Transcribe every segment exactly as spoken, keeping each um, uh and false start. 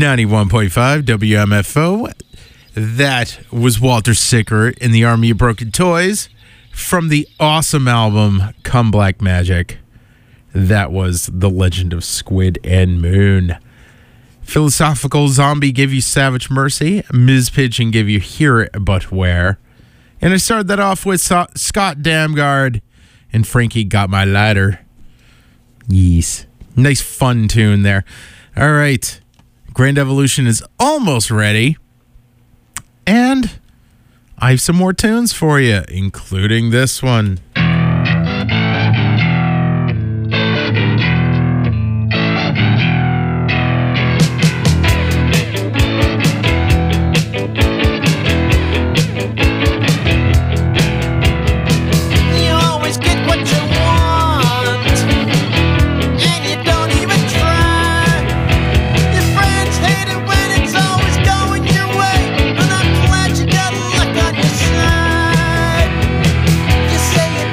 ninety-one point five W M F O. That was Walter Sicker in the Army of Broken Toys from the awesome album Come Black Magic. That was The Legend of Squid and Moon. Philosophical Zombie gave you Savage Mercy. Miz Pigeon gave you Hear It But Where. And I started that off with so- Scott Damgard and Frankie Got My Ladder. Yes. Nice fun tune there. All right. Grand Evolution is almost ready. And I have some more tunes for you, including this one. Say it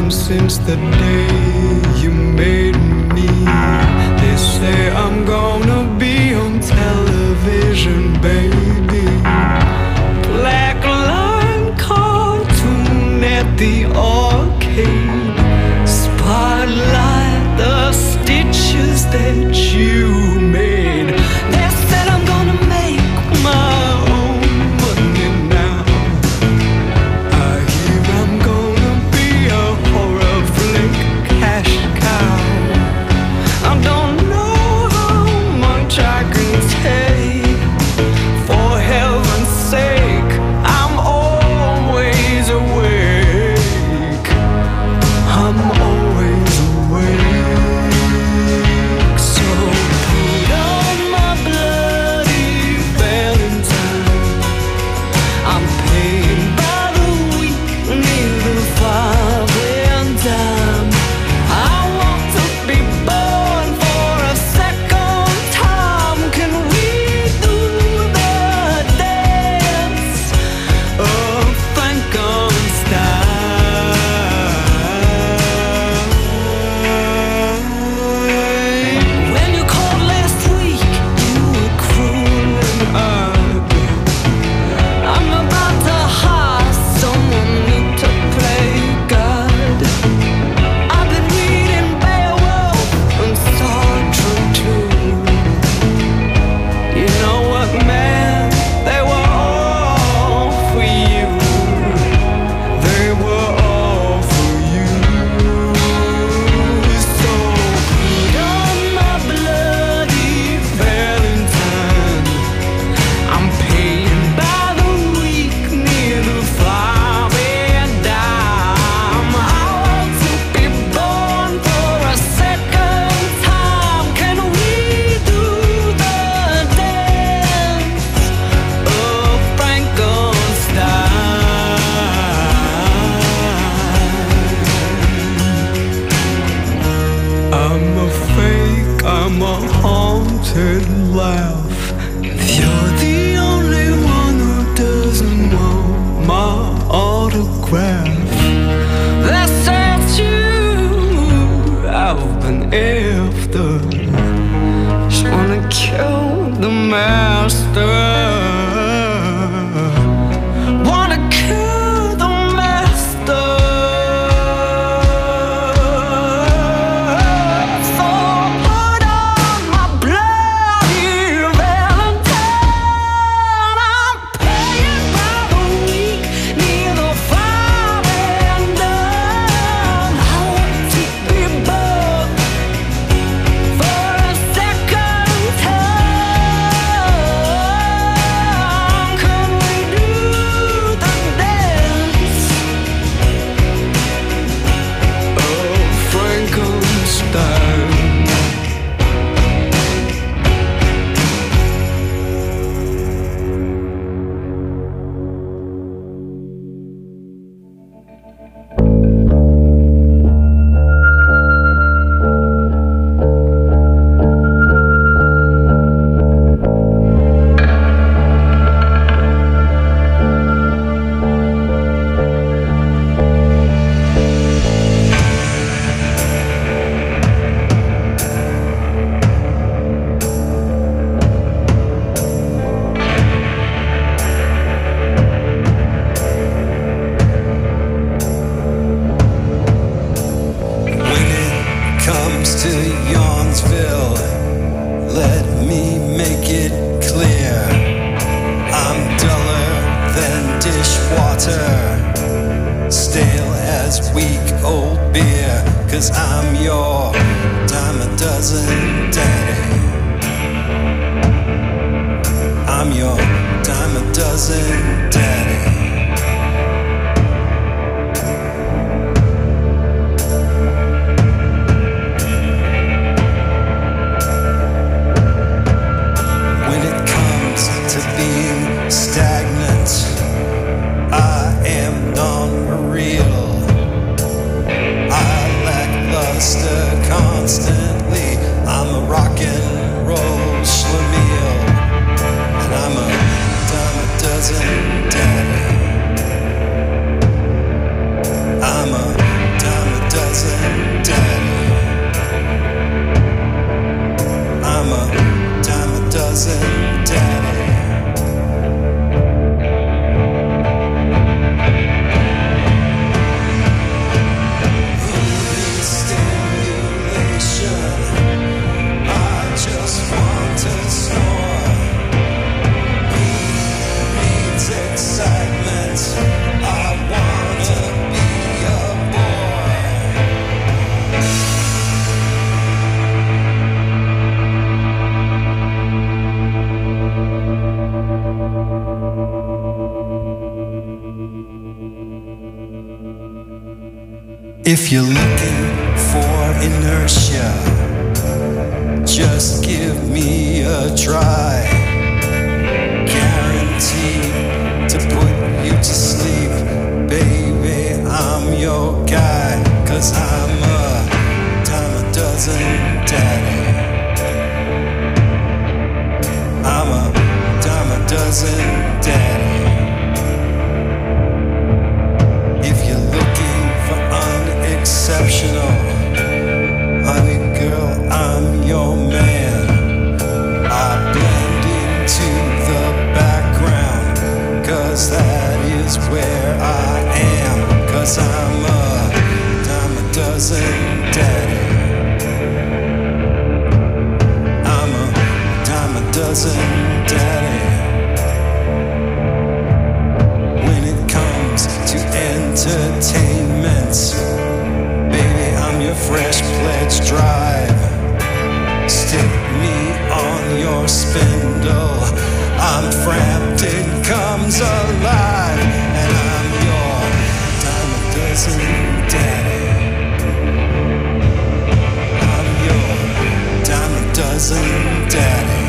time since the day you made me. They say I'm gonna be on television, baby. Black line cartoon at the arcade. Spotlight the stitches that you made. They said I'm gonna make my own money now. I hear I'm gonna be a horror flick cash cow. I don't know how much I can take. For heaven's sake, I'm always awake. I'm always awake. So put on my bloody Valentine. I'm paid by the week, neither five and dime. I want to be born for a second time. Can we do the dance of Frankenstein? When you called last week, you were cruel and ugly. I'm about to hire someone new to play God. I've been reading Beowulf and Sartre too. You know what, man? They were all for you. They were all for you. So put on my bloody Valentine. I'm paying by the week, neither five and dime. I want to be born for a second time. Can we do the dance of Frankenstein? I'm a fake, I'm a haunted laugh. You're the only one who doesn't want my autograph. That's it, you I've been after. Just wanna kill the master. Wanna kill the master. So put on my bloody Valentine. I'm paying by the week, neither five and dime. I want to be born for a second time. Can we do the dance of Frankenstein? When it comes to Yawnsville, let me make it clear. I'm duller than dishwater, stale as weak old beer. Cause I'm your dime a dozen daddy. I'm your dime a dozen daddy. When it comes to being stagnant, I am non-real. I lack luster constantly. I'm a rock and roll schlemiel, and I'm a dime a dozen daddy. If you're looking for inertia, just give me a try. Guaranteed to put you to sleep. Baby, I'm your guy. Cause I'm a dime a dozen daddy. I'm a dime a dozen daddy. If you're looking for unexceptional, honey girl, I'm your man. I blend into the background, cause that is where I am. Cause I'm a dime a dozen daddy. I'm a dime a dozen daddy. When it comes to entertainment, baby, I'm your fresh pledge drive. Stick me on your spindle. I'm Frampton comes alive, and I'm your dime a dozen daddy. I'm your dime a dozen daddy.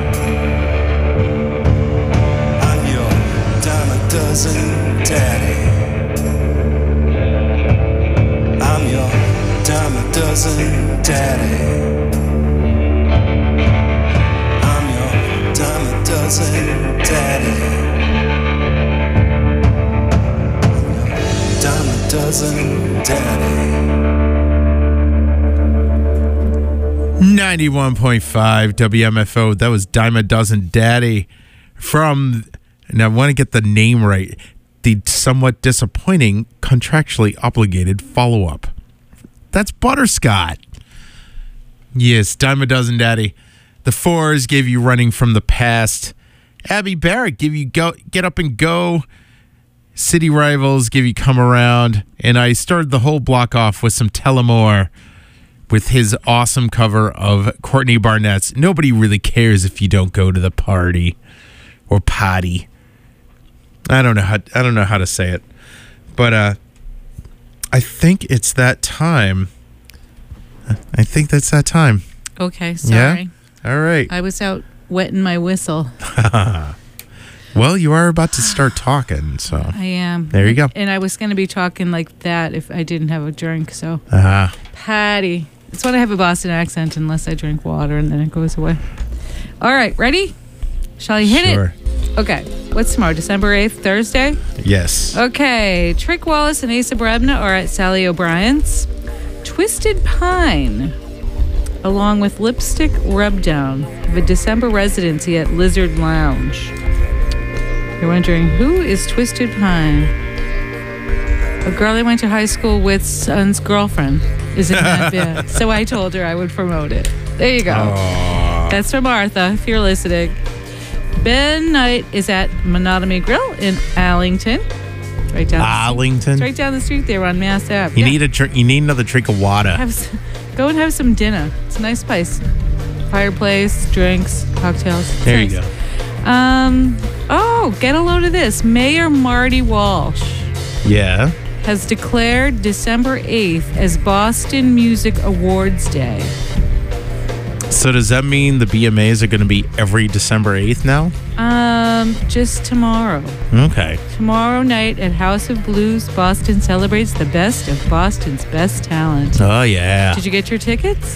I'm your dime a dozen daddy. I'm your dime a dozen daddy. I'm your dime a dozen daddy. I'm your dime a dozen daddy. ninety-one point five W M F O. That was Dime a Dozen Daddy from, and I want to get the name right, the somewhat disappointing contractually obligated follow-up. That's Butterscott. Yes, Dime a Dozen Daddy. The Fours gave you Running from the Past. Abby Barrett gave you go, Get Up and Go. City Rivals give you Come Around. And I started the whole block off with some Tullamore with his awesome cover of Courtney Barnett's Nobody Really Cares If You Don't Go to the Party or Potty. I don't know how I don't know how to say it. But uh I think it's that time. I think that's that time. Okay, sorry. Yeah? All right. I was out wetting my whistle. Well, you are about to start talking, so I am. There you go. And I was going to be talking like that if I didn't have a drink, so. Ah. Patty. It's when I have a Boston accent unless I drink water and then it goes away. All right, ready? Shall I hit Sure. it? Okay. What's tomorrow? December eighth, Thursday? Yes. Okay. Trick Wallace and Asa Brebna are at Sally O'Brien's. Twisted Pine, along with Lipstick Rubdown, have a December residency at Lizard Lounge. You're wondering, who is Twisted Pine? A girl I went to high school with, son's girlfriend, is in that band. So I told her I would promote it. There you go. Aww. That's from Martha, if you're listening. Ben Knight is at Monotony Grill in Allington. Right down Arlington. It's right down the street there on Mass Ave. You Yeah. need a drink. You need another drink of water. Have, s- go and have some dinner. It's a nice place. Fireplace, drinks, cocktails. It's There you nice. go. Um. Oh, get a load of this. Mayor Marty Walsh Yeah. has declared December eighth as Boston Music Awards Day. So does that mean the B M As are going to be every December eighth now? Um, just tomorrow. Okay. Tomorrow night at House of Blues, Boston celebrates the best of Boston's best talent. Oh, yeah. Did you get your tickets?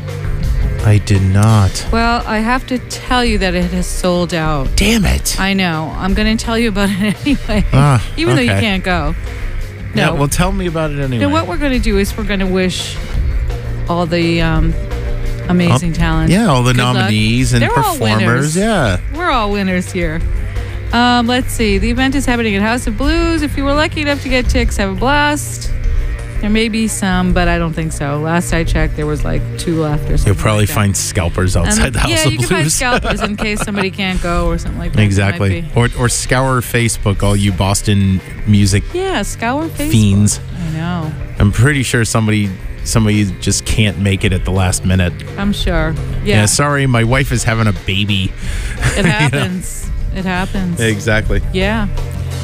I did not. Well, I have to tell you that it has sold out. Damn it. I know. I'm going to tell you about it anyway. Ah, Even though you okay. can't go. Yeah, No. well, tell me about it anyway. No, what we're going to do is we're going to wish all the um, amazing talent. Yeah, all the good luck. nominees and They're all performers. winners. Yeah. We're all winners here. Um, let's see. The event is happening at House of Blues. If you were lucky enough to get tickets, have a blast. There may be some, but I don't think so. Last I checked, there was like two left or something. You'll probably like that. find scalpers outside And- the House yeah, of you Blues. can find scalpers in case somebody can't go or something like that. Exactly. Might Or or scour Facebook, all you Boston music be. Yeah, scour Facebook. fiends. I know. I'm pretty sure somebody somebody just can't make it at the last minute. I'm sure. Yeah, Yeah, sorry, my wife is having a baby. it happens. It happens. Exactly. Yeah.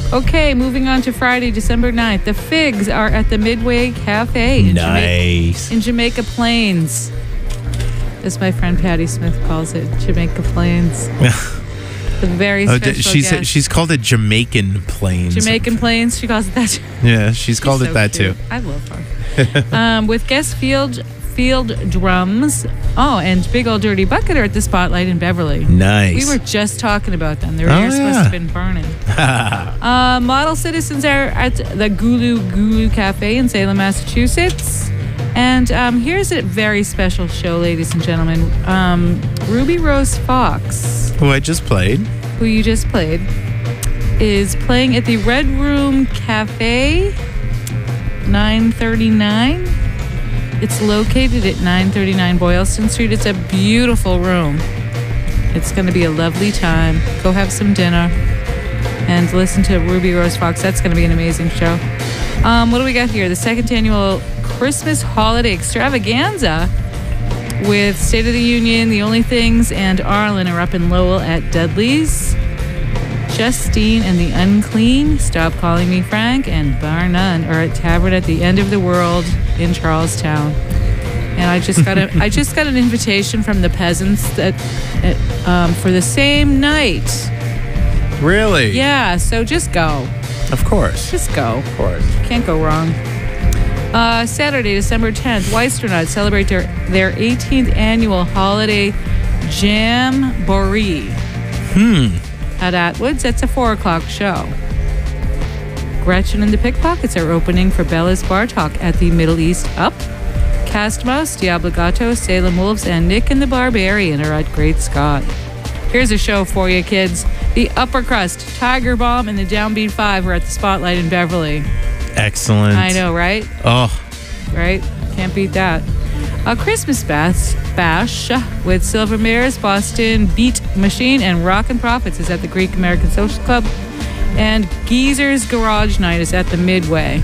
Okay, moving on to Friday, December ninth. The Figs are at the Midway Cafe in, Jamaica, Nice. in Jamaica Plains. As my friend Patty Smith calls it, Jamaica Plains. The very Oh, special d- she's guest. she's called it Jamaican Plains. Jamaican Plains, she calls it that. Yeah, she's called She's it so that cute. too. I love her. um, with guest field field drums. Oh, and Big Old Dirty Bucket are at the Spotlight in Beverly. Nice. We were just talking about them. Their Oh, ears yeah. must have been burning. uh, model citizens are at the Gulu Gulu Cafe in Salem, Massachusetts. And um, here's a very special show, ladies and gentlemen. Um, Ruby Rose Fox, Who I just played. who you just played, is playing at the Red Room Cafe, nine thirty-nine. It's located at nine thirty-nine Boylston Street. It's a beautiful room. It's going to be a lovely time. Go have some dinner and listen to Ruby Rose Fox. That's going to be an amazing show. Um, what do we got here? The second annual Christmas Holiday Extravaganza with State of the Union, The Only Things, and Arlen are up in Lowell at Dudley's. Justine and the Unclean, Stop Calling Me Frank, and Bar None are at Tavern at the End of the World in Charlestown. And I just got a I just got an invitation from the peasants that uh, um, for the same night. Really? Yeah, so just go, Of course. just go. Of course. Can't go wrong. Uh, Saturday, December tenth, Weisternauts celebrate their, their eighteenth annual holiday Jamboree. Hmm. At Atwood's. That's a four o'clock show. Gretchen and the Pickpockets are opening for Bella's Bar Talk at the Middle East Up. Cast Mouse, Diablo Gato, Salem Wolves, and Nick and the Barbarian are at Great Scott. Here's a show for you, kids. The Upper Crust, Tiger Bomb, and the Downbeat Five are at the Spotlight in Beverly. Excellent. I know, right? Oh, Right? Can't beat that. A Christmas bash, bash with Silver Mirrors, Boston Beat Machine, and Rockin' Profits is at the Greek American Social Club. And Geezer's Garage Night is at the Midway.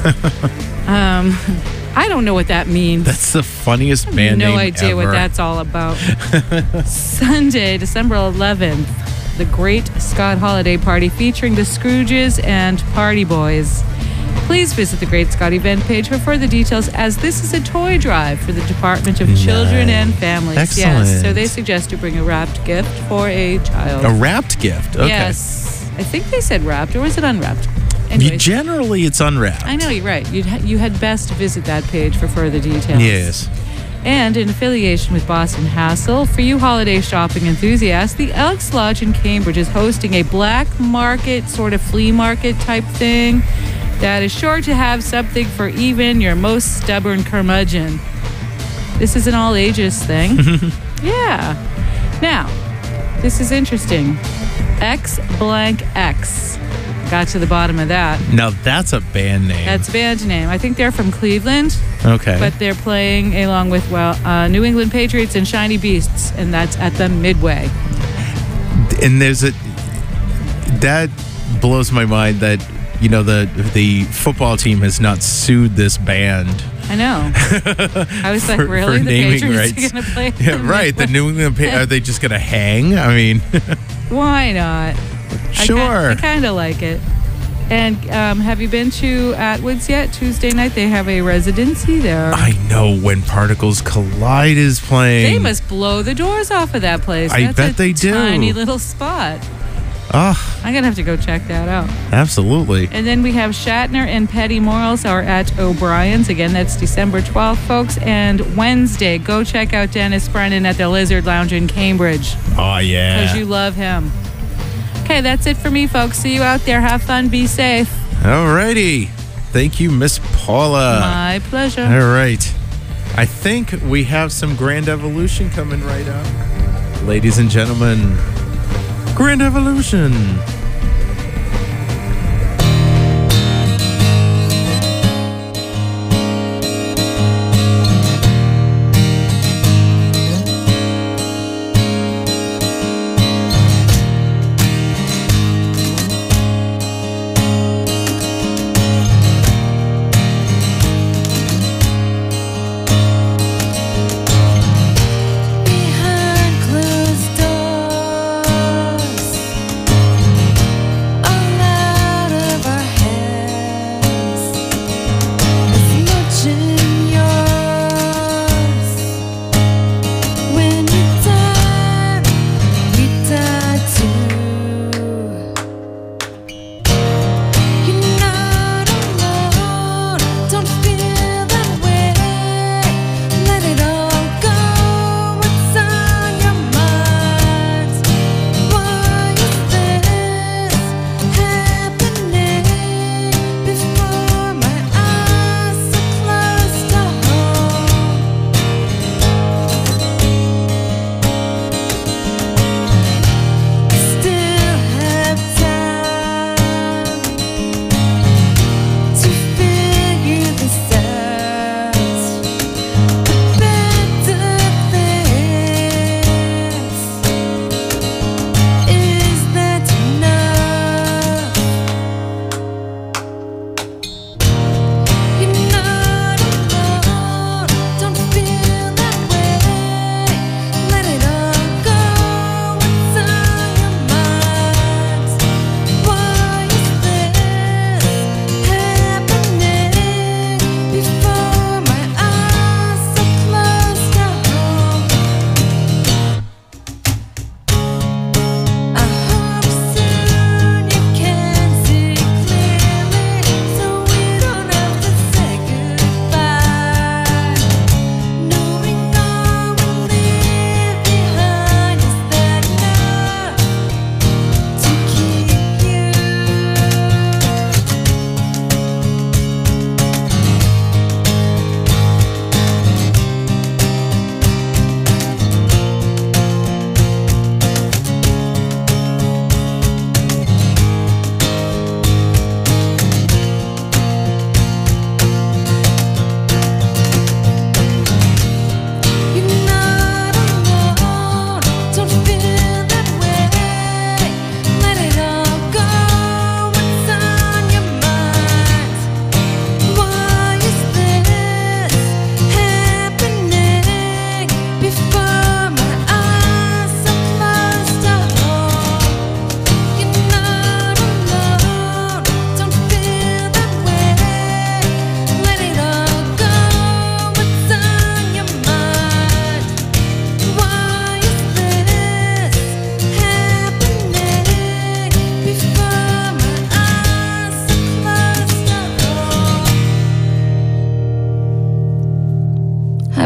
um, I don't know what that means. that's the funniest band no name idea ever. what that's all about. Sunday, December eleventh, the Great Scott Holiday Party featuring the Scrooges and Party Boys. Please visit the Great Scott event page for further details, as this is a toy drive for the Department of Children and Nice. Families. Excellent. Yes, so they suggest you bring a wrapped gift for a child. A wrapped gift. Okay. Yes, I think they said wrapped, or was it unwrapped? You, Anyways, generally, it's unwrapped. I know you're right. You'd ha- you had best visit that page for further details. Yes. And in affiliation with Boston Hassle, for you holiday shopping enthusiasts, the Elks Lodge in Cambridge is hosting a black market, sort of flea market type thing that is sure to have something for even your most stubborn curmudgeon. This is an all ages thing. Yeah. Now, this is interesting. X blank X. Got to the bottom of that. Now, that's a band name. That's a band name. I think they're from Cleveland. okay. But they're playing along with, well, uh, New England Patriots and Shiny Beasts, and that's at the Midway. and there's a that blows my mind that you know the the football team has not sued this band. I know. I was like, For- really? for The naming Patriots rights. are going to play? at Yeah, the right. The Midway? New England Pa- are they just gonna hang? I mean, Why not? sure. I, kind of like it. And um, have you been to Atwood's yet? Tuesday night, they have a residency there. I know when Particles Collide is playing. They must blow the doors off of that place. I That's bet a they do. Tiny little spot. Oh, I'm going to have to go check that out. absolutely. And then we have Shatner and Petty Morals are at O'Brien's. Again, that's December twelfth, folks. And Wednesday, go check out Dennis Brennan at the Lizard Lounge in Cambridge, Oh yeah. because you love him. Okay, that's it for me, folks. See you out there. Have fun. Be safe. Alrighty. Thank you, Miss Paula. My pleasure. All right. I think we have some Grand Evolution coming right up. Ladies and gentlemen, Grand Evolution. Behind closed doors,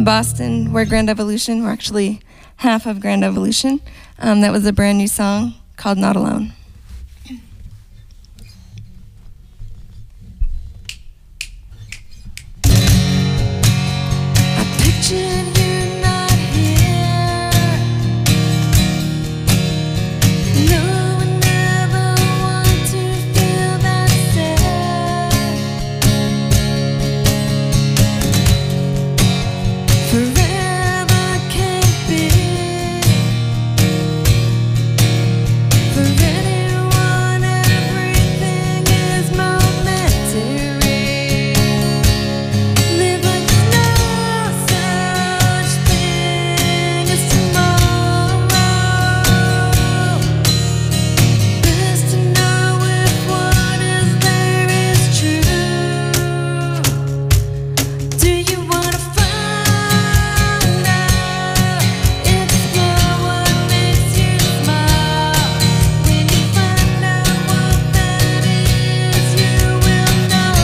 Boston. We're Grand Evolution. We're actually half of Grand Evolution. Um, that was a brand new song called Not Alone. I pictured you not here. No, I never want to feel that sad. Forever can't be. For anyone, everything is momentary. Live like there's no such thing as tomorrow. Best to know if what is there is true. Do you wanna find out? Explore what makes you smile. When you find out what that is, you will know.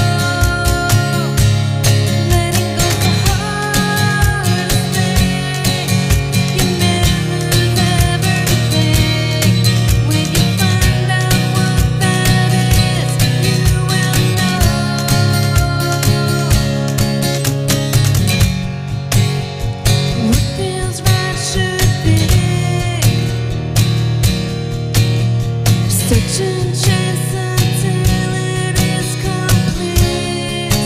Letting go's the hardest thing. You never lose everything. When you find out what that is, you will know. What feels right should be. Search and chase until it is complete.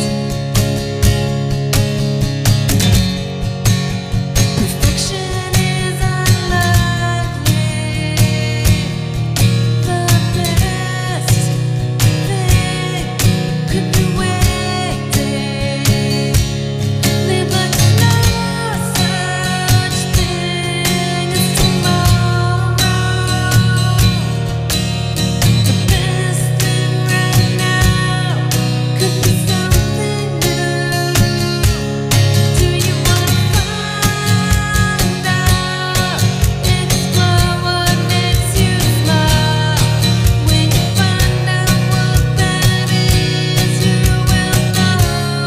Perfection is unlikely. The best thing could be waiting. Live like no such thing as tomorrow. The best thing right now could be something new. Do you wanna find out? Explore what makes you smile. When you find out what that is, you will know.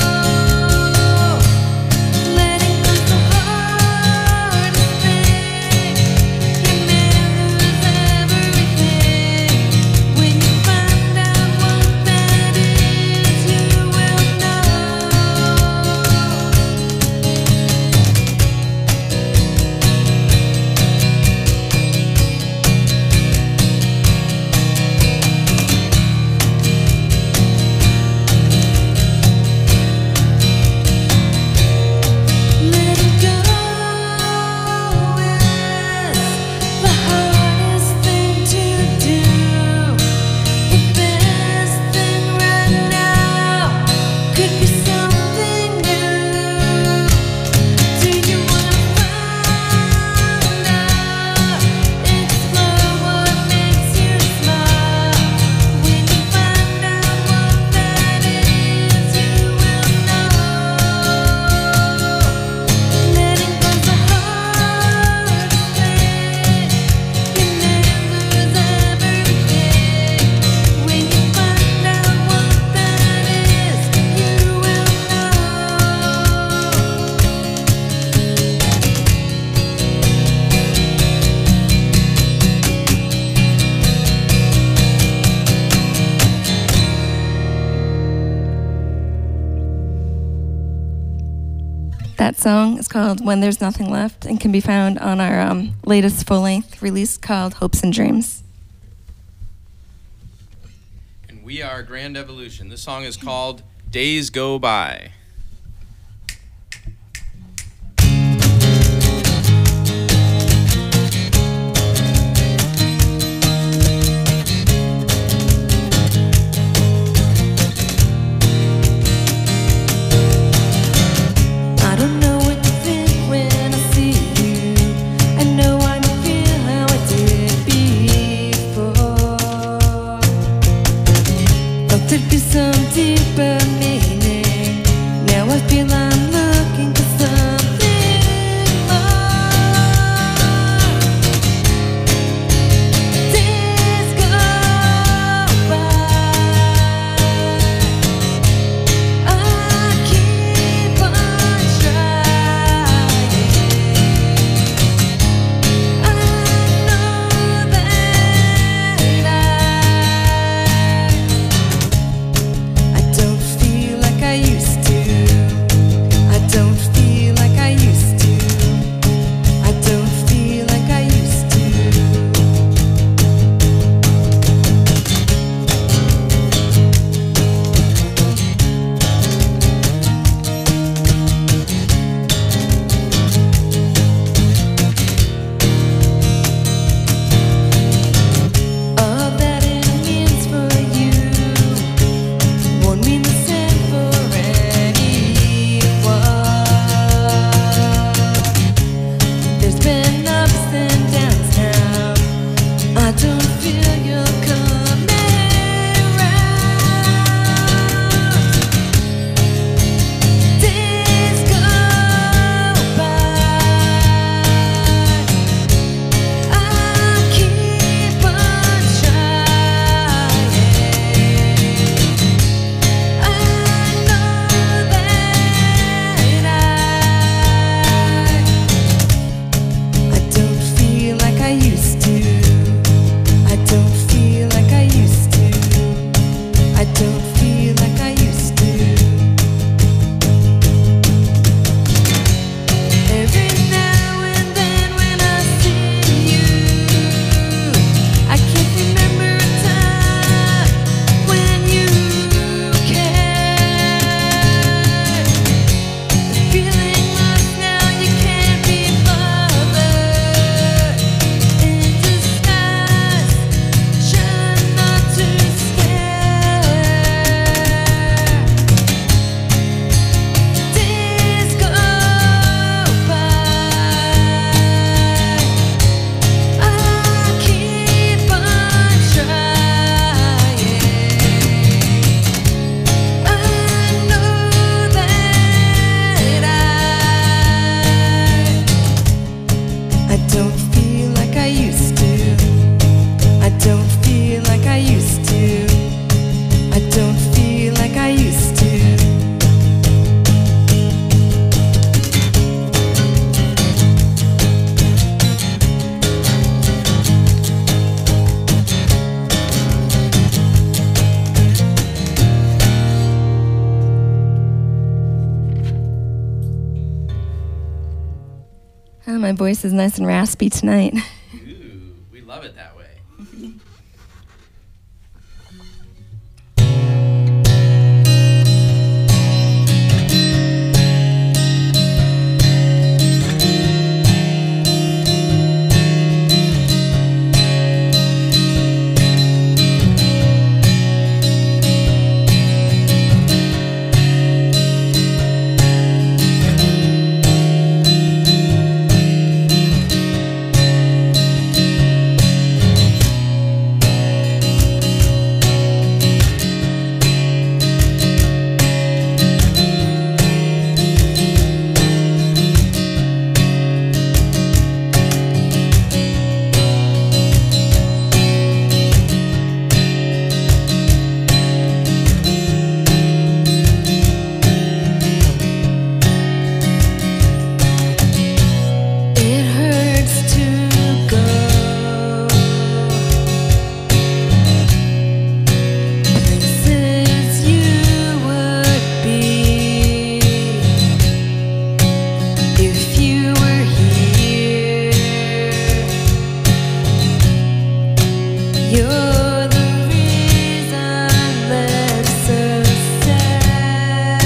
Letting go's the hardest thing. You may lose everything. When you find out what that is, you will know. Letting go is the hardest thing to do. The best thing right now could be something new. Do you wanna find out? Explore what makes you smile. When you find out what that is, you will know. Letting go's the hardest thing. You never lose everything. When you find out what that is, you will know. That song is called When There's Nothing Left and can be found on our um, latest full-length release called Hopes and Dreams. And we are Grand Evolution. This song is called Days Go By. I don't know what to think when I see you. I know I don't feel how I did before. Thought there'd be some deeper meaning. Now I feel I'm looking for something more. Days go by. I keep on trying. Yeah, my voice is nice and raspy tonight. Ooh, we love it that way. It hurts to go places you would be if you were here. You're the reason life's so sad.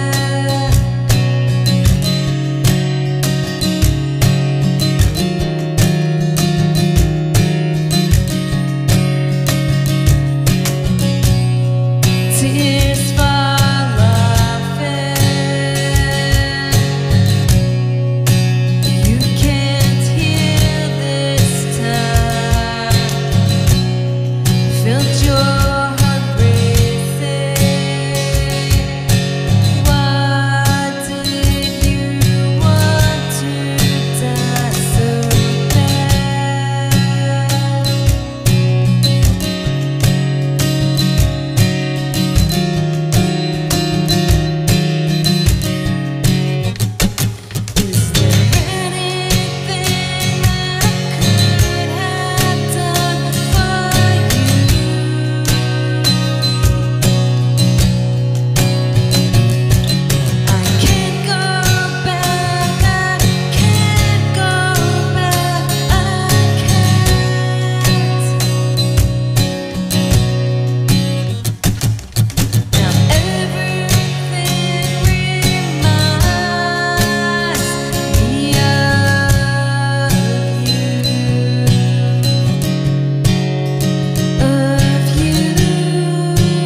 Tears fall often. You can't hear this time. Felt your heart racing. Why did you want to die so bad? Is there anything that I could have done for you? I can't go back, I can't go back, I can't. Now everything reminds me of you, of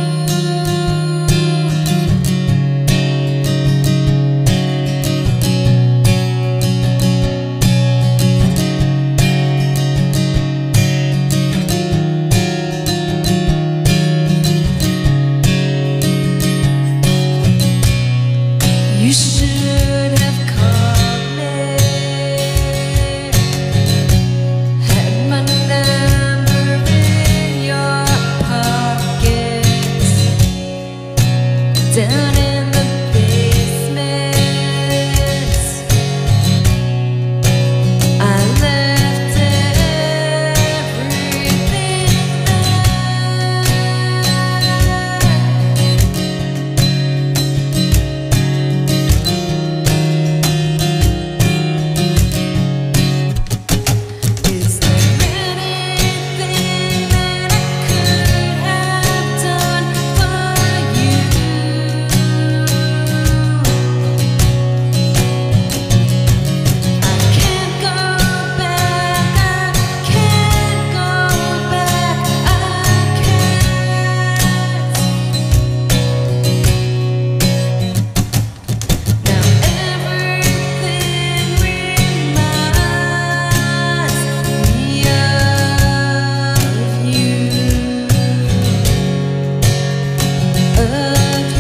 you. You should have called me, had my number in your pockets, down in the basement. I left everything Is there anything that I could have done for you? I can't go back, I can't go back, I can't. Now everything reminds me of you, of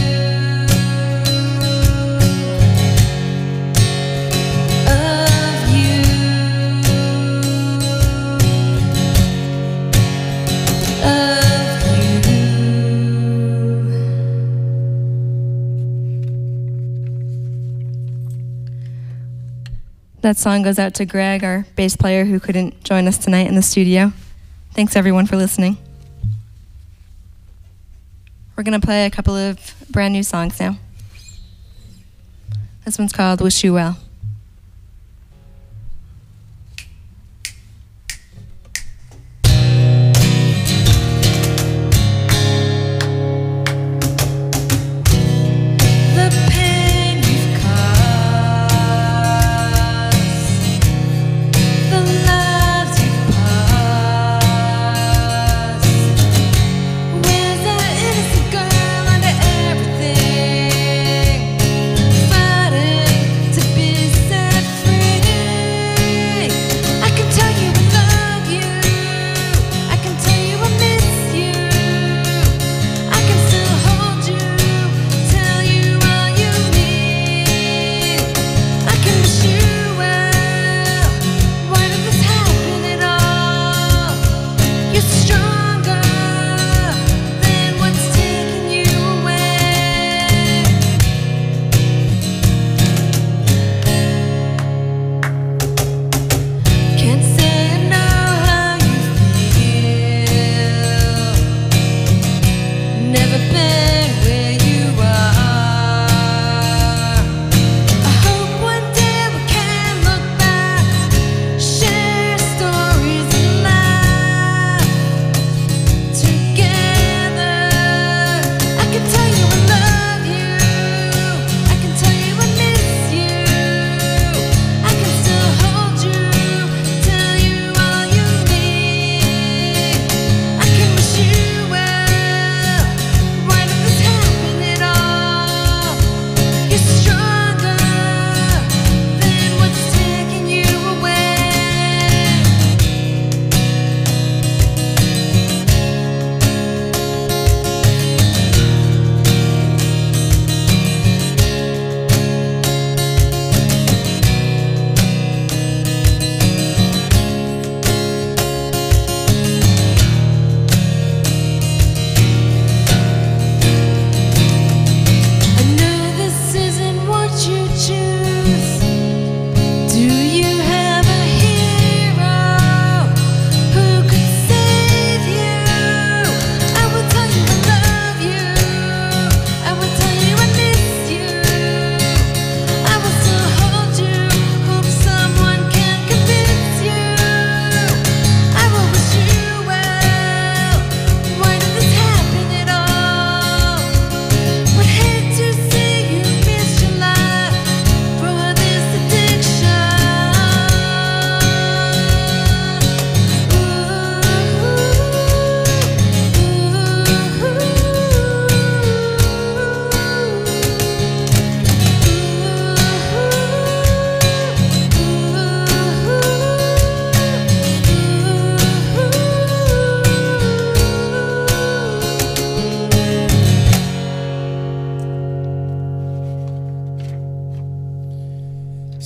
you, of you, of you. That song goes out to Greg, our bass player, who couldn't join us tonight in the studio. Thanks, everyone, for listening. We're going to play a couple of brand new songs now. This one's called Wish You Well.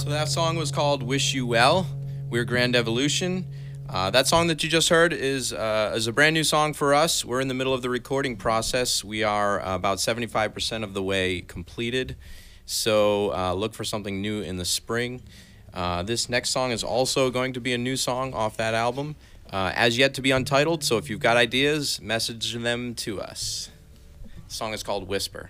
So that song was called Wish You Well. We're Grand Evolution. Uh, that song that you just heard is uh, is a brand new song for us. We're in the middle of the recording process. We are uh, about seventy-five percent of the way completed. So uh, look for something new in the spring. Uh, this next song is also going to be a new song off that album, uh, as yet to be untitled. So if you've got ideas, message them to us. The song is called Whisper.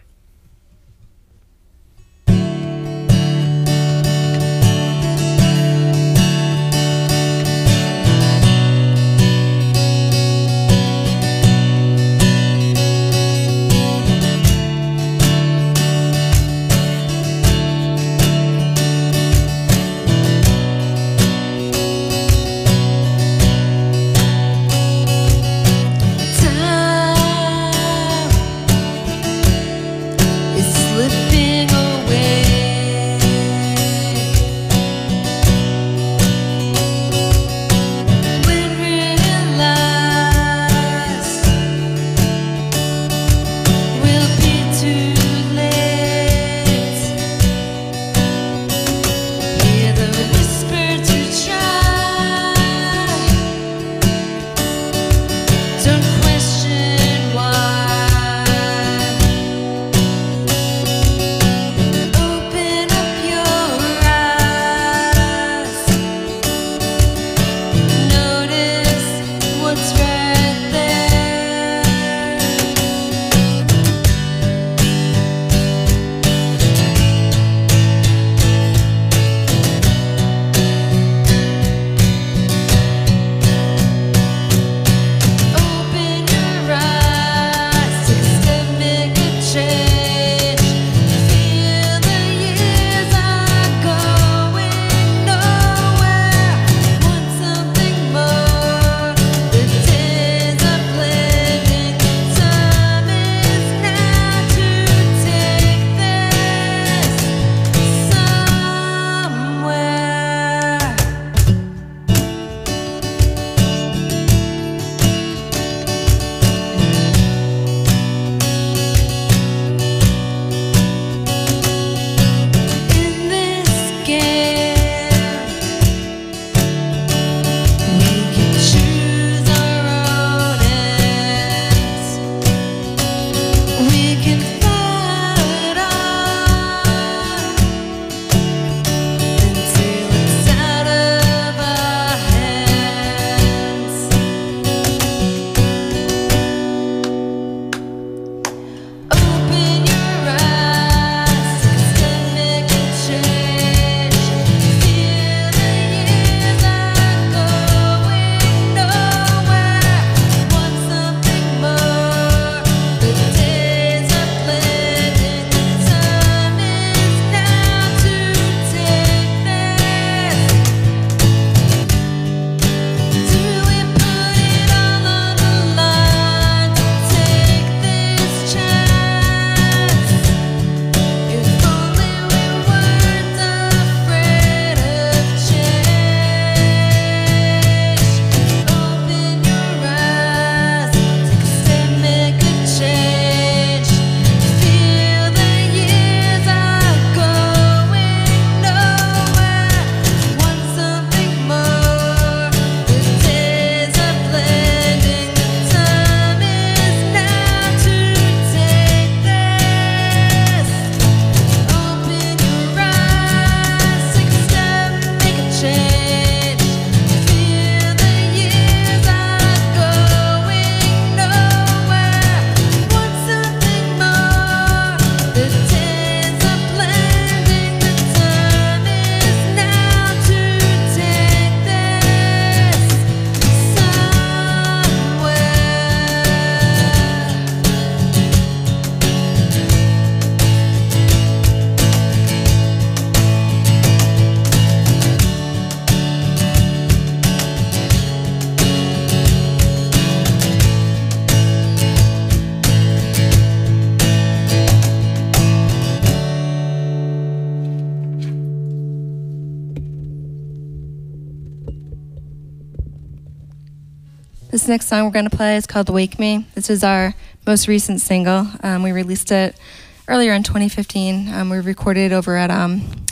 This next song we're going to play is called Wake Me. This is our most recent single. Um, we released it earlier in twenty fifteen. Um, we recorded it over at um,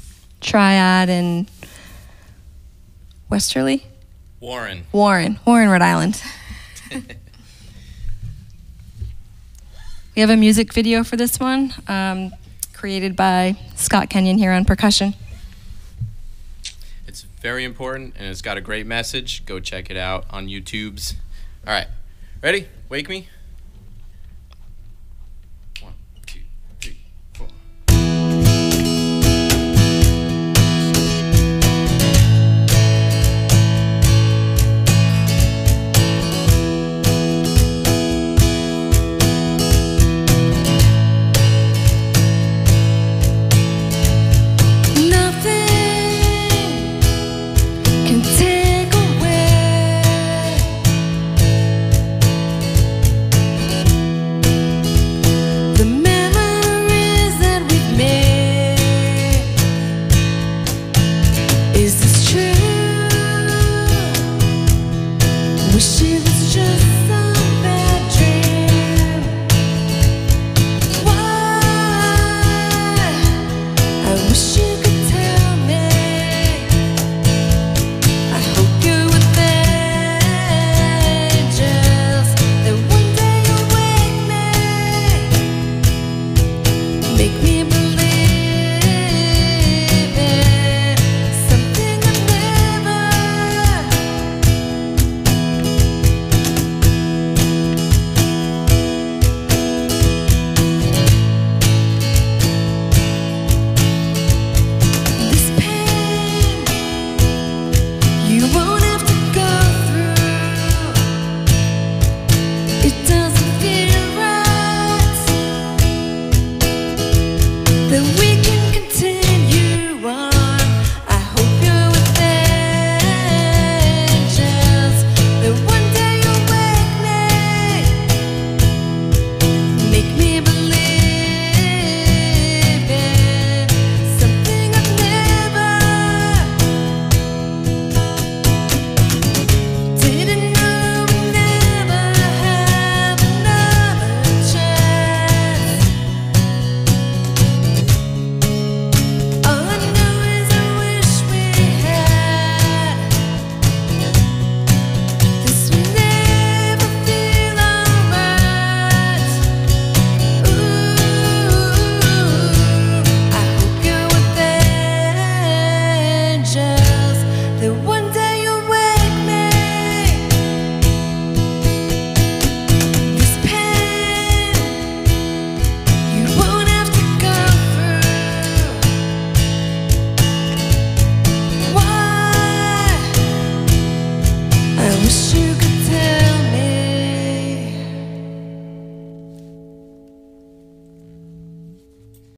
Triad in Westerly? Warren. Warren, Warren, Rhode Island. We have a music video for this one, um, created by Scott Kenyon here on percussion. It's very important and it's got a great message. Go check it out on YouTube's. All right. Ready? Wake Me?